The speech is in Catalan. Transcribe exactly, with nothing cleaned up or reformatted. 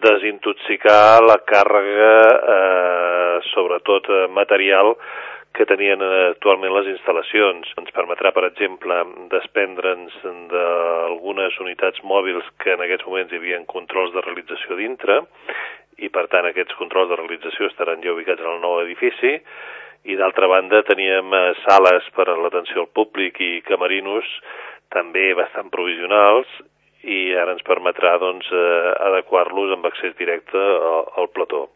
desintoxicar la càrrega, eh, sobretot eh, material, que tenien actualment les instal·lacions. Ens permetrà, per exemple, desprendre'ns d'algunes unitats mòbils que en aquests moments hi havia controls de realització dintre, i per tant aquests controls de realització estaran ja ubicats en el nou edifici, i d'altra banda teníem sales per a l'atenció al públic i camerinos també bastant provisionals, i ara ens permetrà doncs, adequar-los amb accés directe al, al plató.